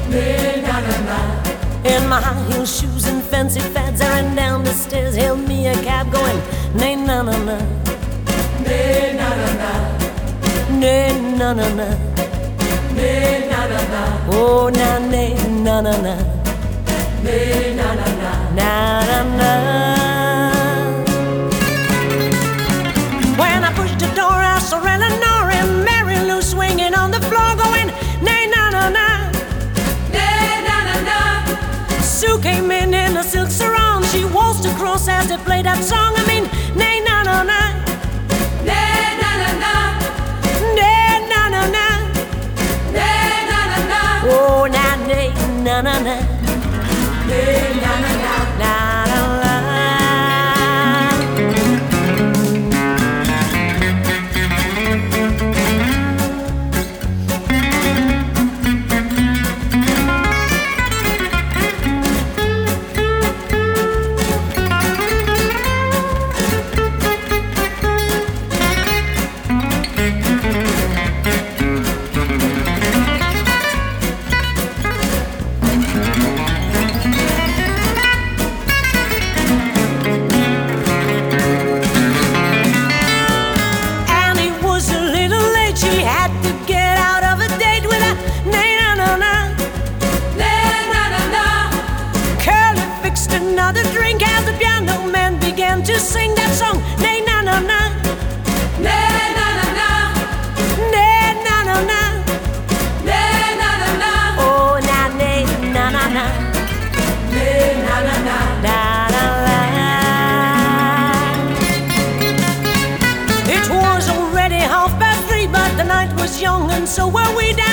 In my high heel shoes and fancy fads, I ran down the stairs, hailed me a cab going, nay na na na, nay na na na, nay na na na, nay na na na, oh na nay na na na, nay na na na, na na na. When I pushed the door, I saw Eleanor and Mary Lou swinging on the floor, going, nay na na na. Sue came in a silk sarong. She waltzed across as they played that song. I mean, nay na na na, nay na na na, nay na na na, nay na na na, oh na nay na na na, nay na na na, na na na. Another drink as the piano man began to sing that song. Nay na na na, nay na na na, nay na na na, nay na na na, oh na nay na na na, nay na na na, na na na. It was already 3:30, but the night was young and so were we.